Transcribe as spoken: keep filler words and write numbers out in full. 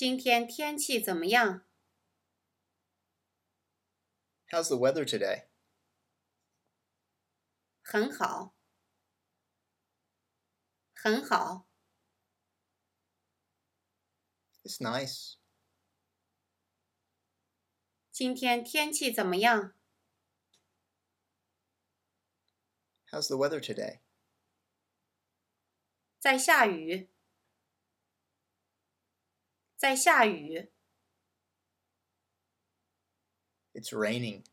今天天气怎么样？ How's the weather today? 很好，很好。 It's nice. 今天天气怎么样？ How's the weather today? 在下雨，在下雨。 It's raining.